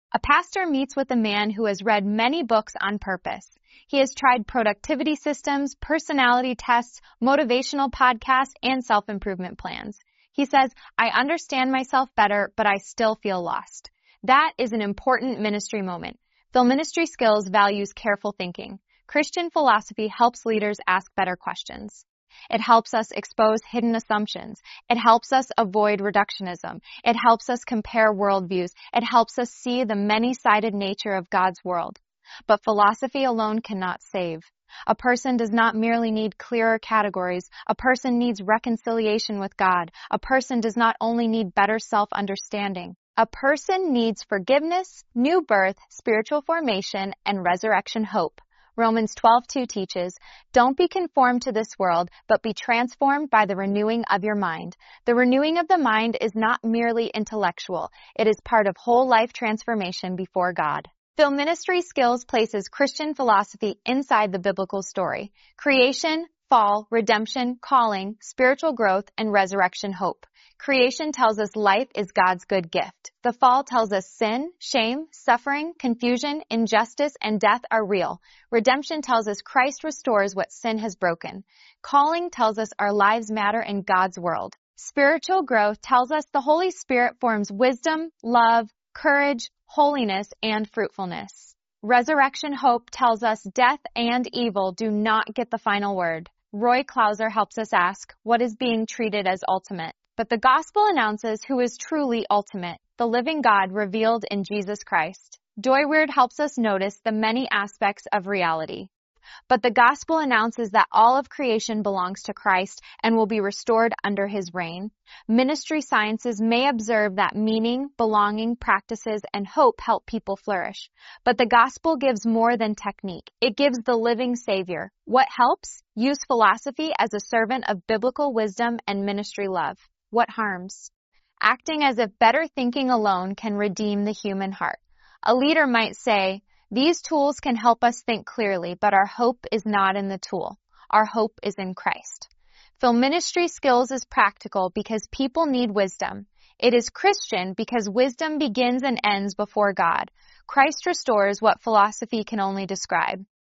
A pastor meets with a man who has read many books on purpose. He has tried productivity systems, personality tests, motivational podcasts, and self-improvement plans. He says, I understand myself better, but I still feel lost. That is an important ministry moment. Phil Ministry Skills values careful thinking. Christian philosophy helps leaders ask better questions. It helps us expose hidden assumptions. It helps us avoid reductionism. It helps us compare worldviews. It helps us see the many-sided nature of God's world. But philosophy alone cannot save. A person does not merely need clearer categories. A person needs reconciliation with God. A person does not only need better self-understanding. A person needs forgiveness, new birth, spiritual formation, and resurrection hope. Romans 12:2 teaches, don't be conformed to this world, but be transformed by the renewing of your mind. The renewing of the mind is not merely intellectual. It is part of whole life transformation before God. Phil Ministry Skills places Christian philosophy inside the biblical story. Creation, fall, redemption, calling, spiritual growth, and resurrection hope. Creation tells us life is God's good gift. The fall tells us sin, shame, suffering, confusion, injustice, and death are real. Redemption tells us Christ restores what sin has broken. Calling tells us our lives matter in God's world. Spiritual growth tells us the Holy Spirit forms wisdom, love, courage, holiness, and fruitfulness. Resurrection hope tells us death and evil do not get the final word. Roy Clauser helps us ask, what is being treated as ultimate? But the gospel announces who is truly ultimate, the living God revealed in Jesus Christ. Doyward helps us notice the many aspects of reality. But the gospel announces that all of creation belongs to Christ and will be restored under his reign. Ministry sciences may observe that meaning, belonging, practices, and hope help people flourish. But the gospel gives more than technique. It gives the living Savior. What helps? Use philosophy as a servant of biblical wisdom and ministry love. What harms? Acting as if better thinking alone can redeem the human heart. A leader might say, these tools can help us think clearly, but our hope is not in the tool. Our hope is in Christ. Phil Ministry Skills is practical because people need wisdom. It is Christian because wisdom begins and ends before God. Christ restores what philosophy can only describe.